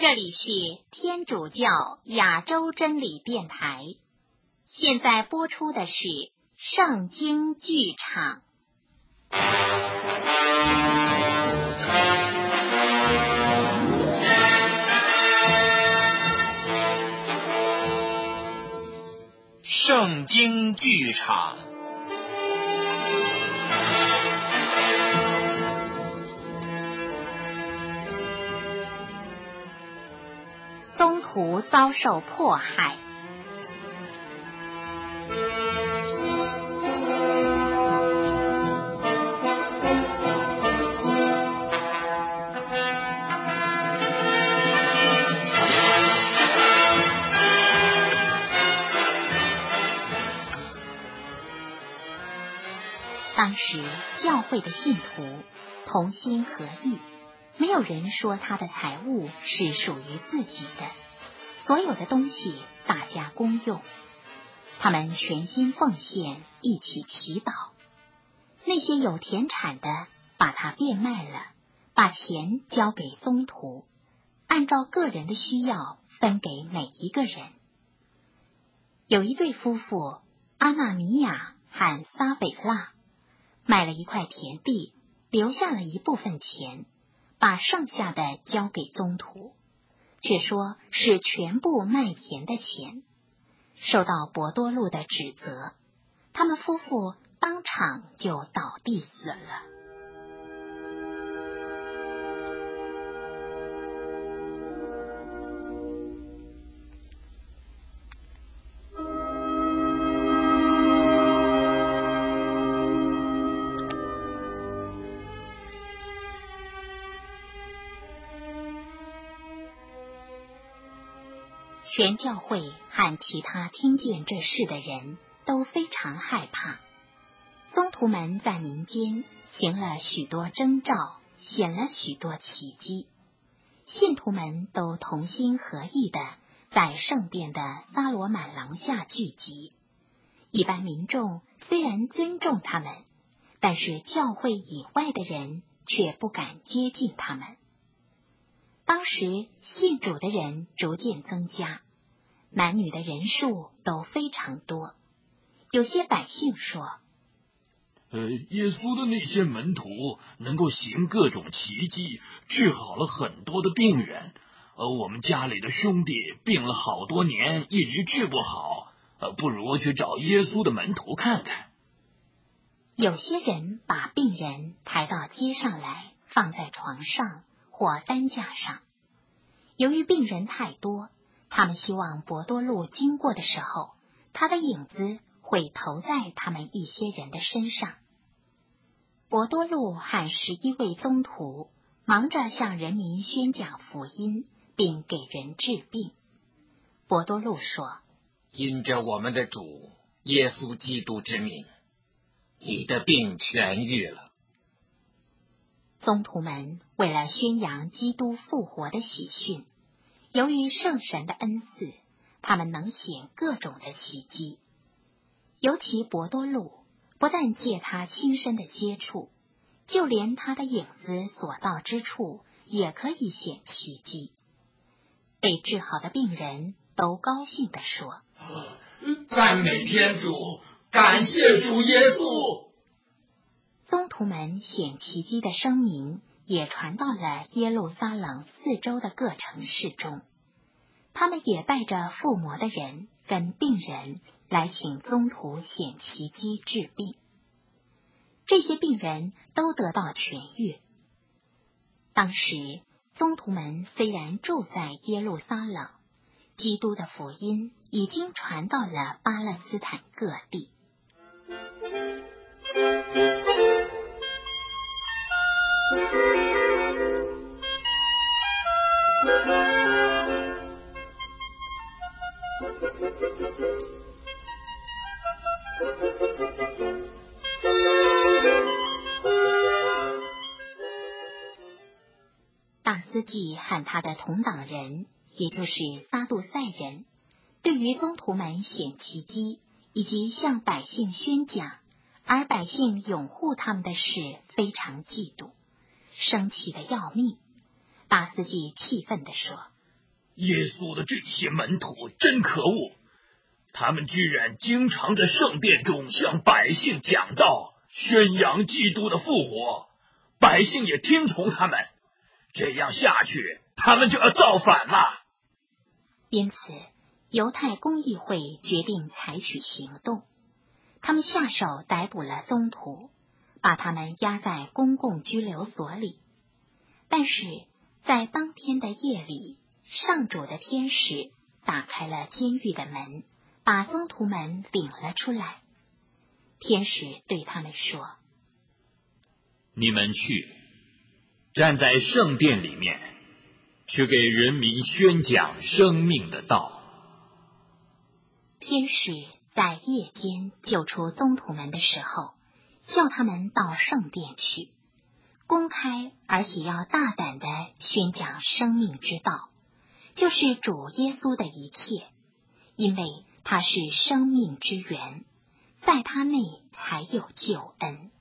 这里是天主教亚洲真理电台，现在播出的是圣经剧场。 圣经剧场。 宗徒遭受迫害。当时教会的信徒同心合意，没有人说他的财物是属于自己的，所有的东西大家公用。他们全心奉献，一起祈祷。那些有田产的把它变卖了，把钱交给宗徒，按照个人的需要分给每一个人。有一对夫妇，阿纳尼亚和撒斐拉，买了一块田地，留下了一部分钱，把剩下的交给宗徒，却说是全部卖田的钱。受到伯多禄的指责，他们夫妇当场就倒地死了。全教会和其他听见这事的人都非常害怕。宗徒们在民间行了许多征兆，显了许多奇迹。信徒们都同心合意的在圣殿的撒罗满廊下聚集。一般民众虽然尊重他们，但是教会以外的人却不敢接近他们。当时信主的人逐渐增加，男女的人数都非常多。有些百姓说， 耶稣的那些门徒能够行各种奇迹，治好了很多的病人。我们家里的兄弟病了好多年，一直治不好。不如去找耶稣的门徒看看。 有些人把病人抬到街上来，放在床上或担架上。由于病人太多，他们希望伯多禄经过的时候，他的影子会投在他们一些人的身上。伯多禄和11位宗徒忙着向人民宣讲福音，并给人治病。伯多禄说， 因着我们的主耶稣基督之名，你的病痊愈了。 宗徒们为了宣扬基督复活的喜讯，由于圣神的恩赐，他们能显各种的奇迹。尤其伯多禄不但借他亲身的接触，就连他的影子所到之处也可以显奇迹。被治好的病人都高兴地说， 赞美天主，感谢主耶稣。 宗徒们显奇迹的声名也传到了耶路撒冷四周的各城市中。他们也带着附魔的人跟病人来请宗徒显奇迹治病。这些病人都得到痊愈。当时宗徒们虽然住在耶路撒冷，基督的福音已经传到了巴勒斯坦各地。大司祭和他的同党人，也就是撒杜塞人，对于宗徒们显奇迹以及向百姓宣讲，而百姓拥护他们的事非常嫉妒，生气的要命。大司祭气愤地说： 耶稣的这些门徒真可恶，他们居然经常在圣殿中向百姓讲道，宣扬基督的复活，百姓也听从他们，这样下去，他们就要造反了。 因此，犹太公议会决定采取行动，他们下手逮捕了宗徒，把他们押在公共拘留所里。但是在当天的夜里，上主的天使打开了监狱的门，把宗徒们领了出来。天使对他们说： 你们去，站在圣殿里面，去给人民宣讲生命的道。 天使在夜间救出宗徒们的时候，叫他们到圣殿去，公开而且要大胆地宣讲生命之道，就是主耶稣的一切，因为他是生命之源，在他内才有救恩。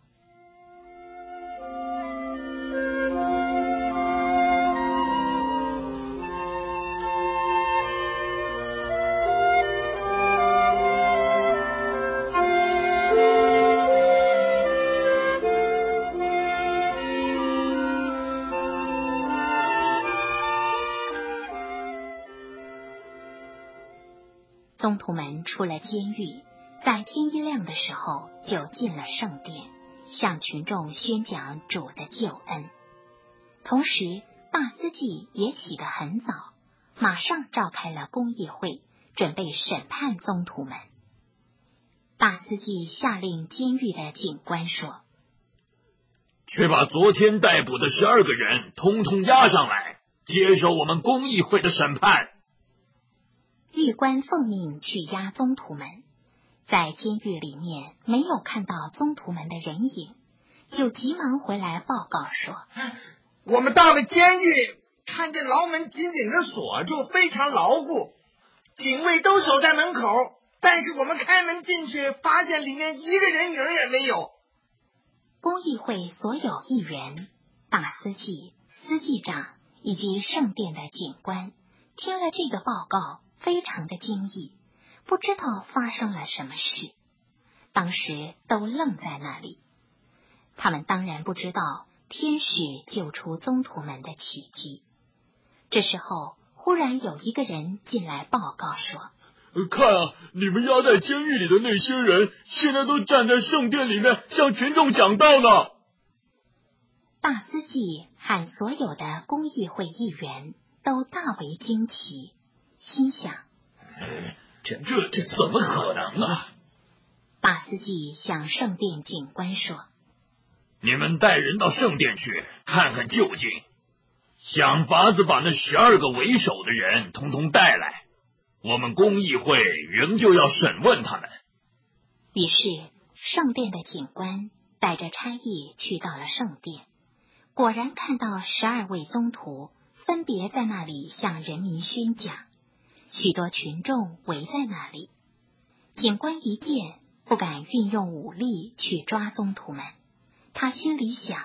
宗徒们出了监狱，在天一亮的时候就进了圣殿，向群众宣讲主的救恩。同时，大司祭也起得很早，马上召开了公议会，准备审判宗徒们。大司祭下令监狱的警官说： 却把昨天逮捕的12个人统统押上来，接受我们公议会的审判。 狱官奉命去押宗徒们，在监狱里面没有看到宗徒们的人影，就急忙回来报告说： 我们到了监狱，看见牢门紧紧的锁住，非常牢固，警卫都守在门口，但是我们开门进去，发现里面一个人影也没有。 公议会所有议员、大司祭、司祭长以及圣殿的警官听了这个报告，非常的惊异，不知道发生了什么事，当时都愣在那里。他们当然不知道天使救出宗徒们的奇迹。这时候，忽然有一个人进来报告说： 看啊，你们押在监狱里的那些人，现在都站在圣殿里面向群众讲道呢。 大司祭和所有的公议会议员都大为惊奇，心想： 这怎么可能啊？ 大司祭向圣殿警官说： 你们带人到圣殿去看看究竟，想法子把那12个为首的人统统带来，我们公议会仍旧要审问他们。 于是圣殿的警官带着差役去到了圣殿，果然看到12位宗徒分别在那里向人民宣讲，许多群众围在那里。警官一见，不敢运用武力去抓宗徒们，他心里想：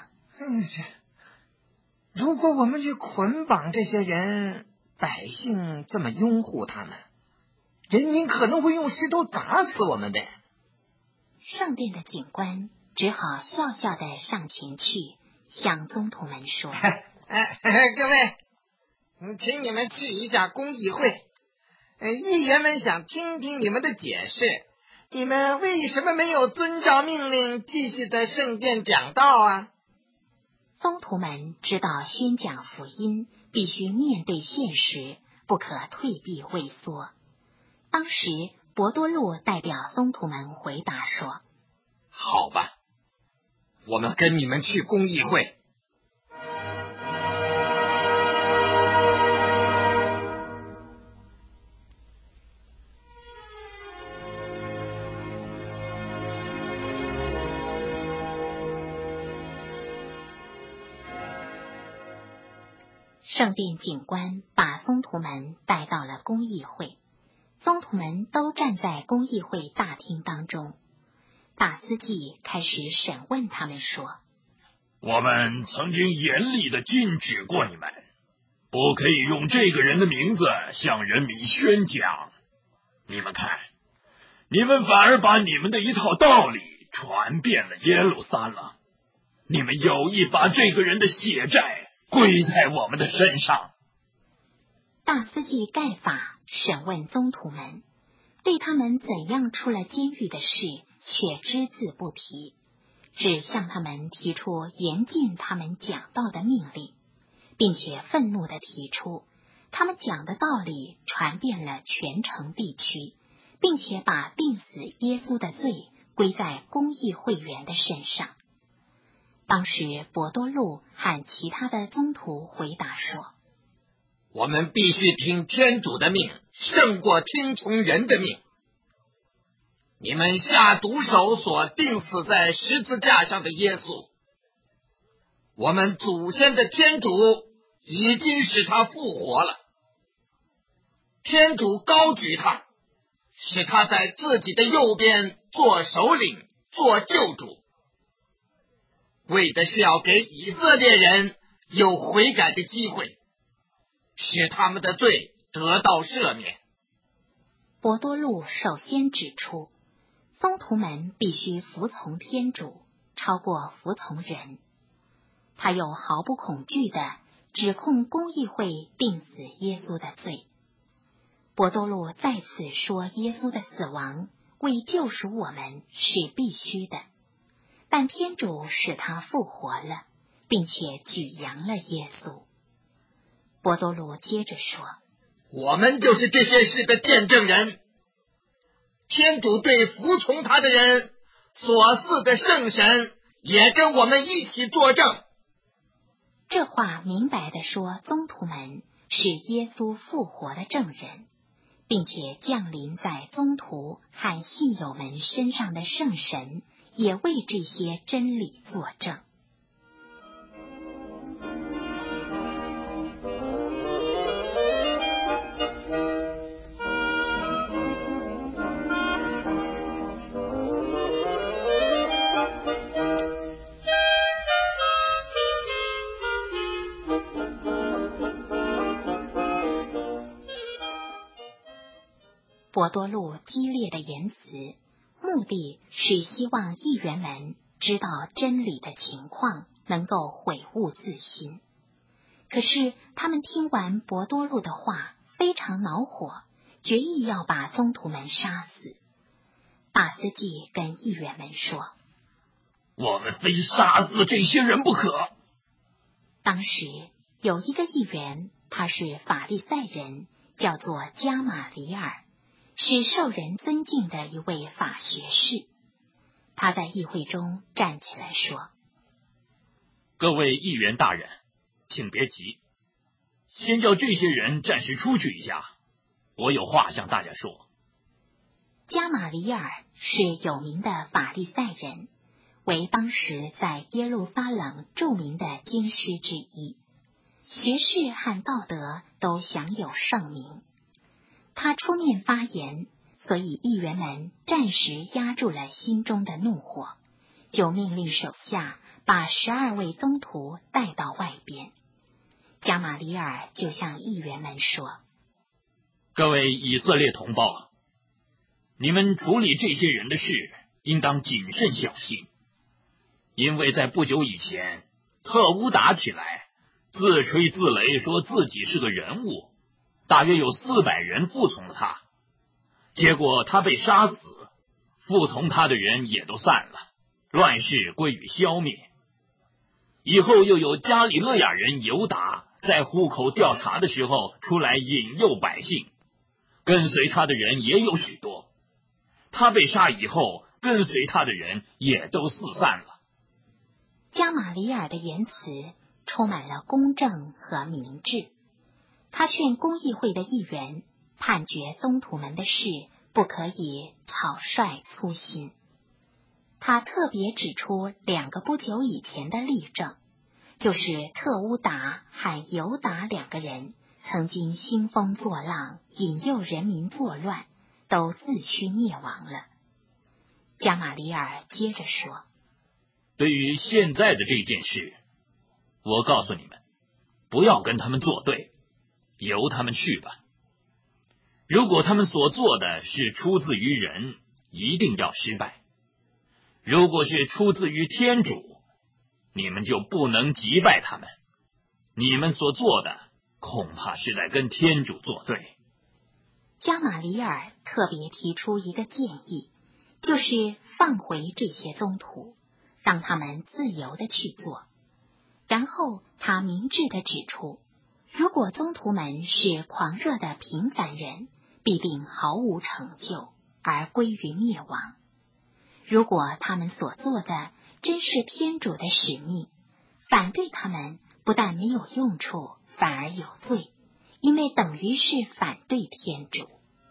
如果我们去捆绑这些人，百姓这么拥护他们，人民可能会用石头砸死我们的。 圣殿的警官只好笑笑地上前去向宗徒们说： 各位，请你们去一下公议会，议员们想听听你们的解释，你们为什么没有遵照命令继续在圣殿讲道啊？ 宗徒们知道宣讲福音必须面对现实，不可退避畏缩。当时伯多禄代表宗徒们回答说： 好吧，我们跟你们去公议会。 圣殿警官把宗徒们带到了公议会，宗徒们都站在公议会大厅当中。大司祭开始审问他们说： 我们曾经严厉地禁止过你们， 不可以用这个人的名字向人民宣讲。你们看，你们反而把你们的一套道理传遍了耶路撒冷，你们有意把这个人的血债归在我们的身上。 大司祭盖法审问宗徒们，对他们怎样出了监狱的事却只字不提，只向他们提出严禁他们讲道的命令，并且愤怒地提出他们讲的道理传遍了全城地区，并且把定死耶稣的罪归在公议会员的身上。当时伯多禄和其他的宗徒回答说， 我们必须听天主的命，胜过听从人的命。你们下毒手所钉死在十字架上的耶稣，我们祖先的天主已经使他复活了。天主高举他，使他在自己的右边做首领，做救主，为的是要给以色列人有悔改的机会，使他们的罪得到赦免。 伯多禄首先指出，宗徒们必须服从天主，超过服从人。他又毫不恐惧地指控公议会定死耶稣的罪。伯多禄再次说，耶稣的死亡为救赎我们是必须的，但天主使他复活了，并且举扬了耶稣。伯多禄接着说， 我们就是这些事的见证人。天主对服从他的人所赐的圣神也跟我们一起作证。 这话明白地说，宗徒们是耶稣复活的证人，并且降临在宗徒和信友们身上的圣神也为这些真理作证。伯多禄激烈的言辞，目的是希望议员们知道真理的情况，能够悔悟自新。可是他们听完伯多禄的话，非常恼火，决意要把宗徒们杀死。大司祭跟议员们说， 我们非杀死这些人不可。 当时有一个议员，他是法利赛人，叫做加马里尔，是受人尊敬的一位法学士。他在议会中站起来说， 各位议员大人，请别急，先叫这些人暂时出去一下，我有话向大家说。 加马里尔是有名的法利赛人，为当时在耶路撒冷著名的经师之一，学识和道德都享有盛名。他出面发言，所以议员们暂时压住了心中的怒火，就命令手下把12位宗徒带到外边。加马里尔就向议员们说， 各位以色列同胞，你们处理这些人的事应当谨慎小心，因为在不久以前，特乌打起来，自吹自擂说自己是个人物，大约有400人服从了他，结果他被杀死，服从他的人也都散了，乱世归于消灭。以后又有加里勒亚人犹达在户口调查的时候出来引诱百姓，跟随他的人也有许多，他被杀以后，跟随他的人也都四散了。 加马里尔的言辞充满了公正和明智，他劝公议会的议员判决宗徒们的事不可以草率粗心。他特别指出2个不久以前的例证，就是特乌达和犹达2个人曾经兴风作浪，引诱人民作乱，都自驱灭亡了。加马里尔接着说， 对于现在的这件事，我告诉你们，不要跟他们作对， 由他们去吧。如果他们所做的是出自于人，一定要失败；如果是出自于天主，你们就不能击败他们。你们所做的恐怕是在跟天主作对。 加马里尔特别提出一个建议，就是放回这些宗徒，让他们自由地去做。然后他明智地指出，如果宗徒们是狂热的平凡人，必定毫无成就，而归于灭亡。如果他们所做的真是天主的使命，反对他们不但没有用处，反而有罪，因为等于是反对天主。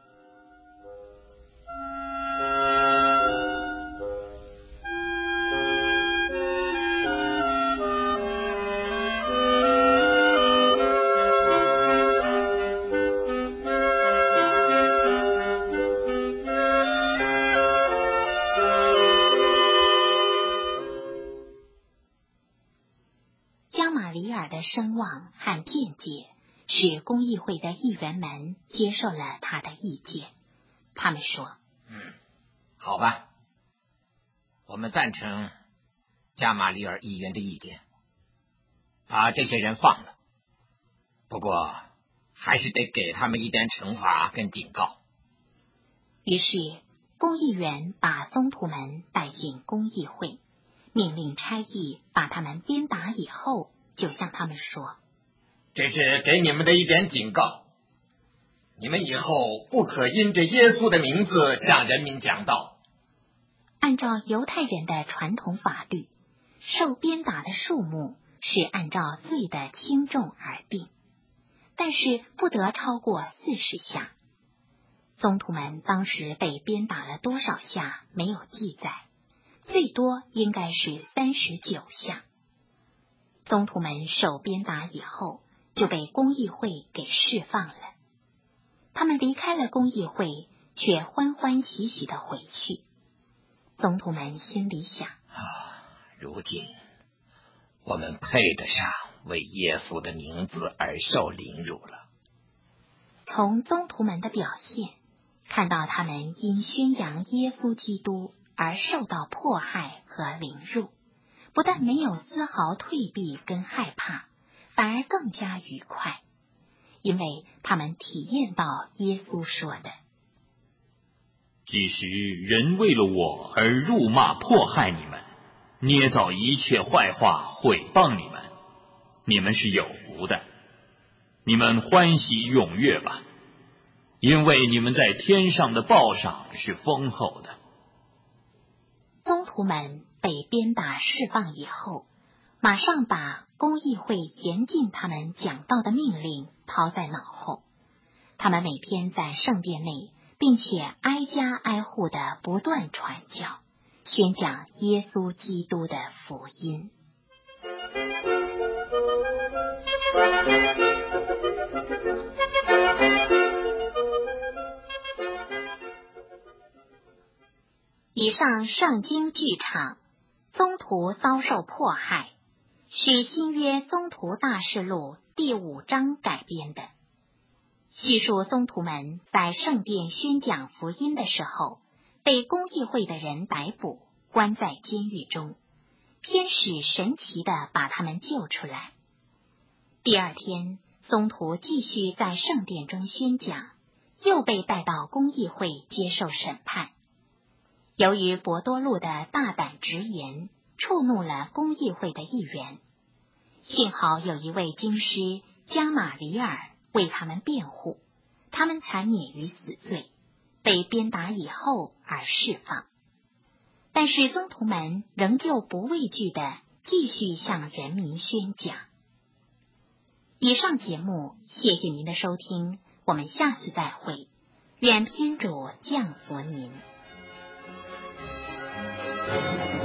加马里尔的声望和见解使公议会的议员们接受了他的意见。他们说， 好吧，我们赞成加马里尔议员的意见，把这些人放了，不过还是得给他们一点惩罚跟警告。 于是公议员把宗徒们带进公议会，命令差役把他们鞭打以后，就向他们说， 这是给你们的一点警告，你们以后不可因着耶稣的名字向人民讲道。 按照犹太人的传统法律，受鞭打的数目是按照罪的轻重而定，但是不得超过40下。宗徒们当时被鞭打了多少下没有记载，最多应该是39下。宗徒们受鞭打以后，就被公议会给释放了。他们离开了公议会，却欢欢喜喜地回去。宗徒们心里想， 如今我们配得上为耶稣的名字而受凌辱了。 从宗徒们的表现，看到他们因宣扬耶稣基督而受到迫害和凌辱，不但没有丝毫退避跟害怕，反而更加愉快，因为他们体验到耶稣说的， 即使人为了我而辱骂迫害你们，捏造一切坏话毁谤你们，你们是有福的。你们欢喜踊跃吧，因为你们在天上的报赏是丰厚的。 宗徒们被鞭打释放以后，马上把公议会严禁他们讲道的命令抛在脑后。他们每天在圣殿内，并且挨家挨户的不断传教，宣讲耶稣基督的福音。以上圣经剧场，宗徒遭受迫害，是新约宗徒大事录第5章改编的。叙述宗徒们在圣殿宣讲福音的时候，被公议会的人逮捕，关在监狱中，天使神奇地把他们救出来。第二天，宗徒继续在圣殿中宣讲，又被带到公议会接受审判。由于伯多禄的大胆直言，触怒了公议会的议员，幸好有一位经师加马里尔为他们辩护，他们才免于死罪，被鞭打以后而释放。但是宗徒们仍旧不畏惧地继续向人民宣讲。以上节目，谢谢您的收听，我们下次再会，愿天主降福您。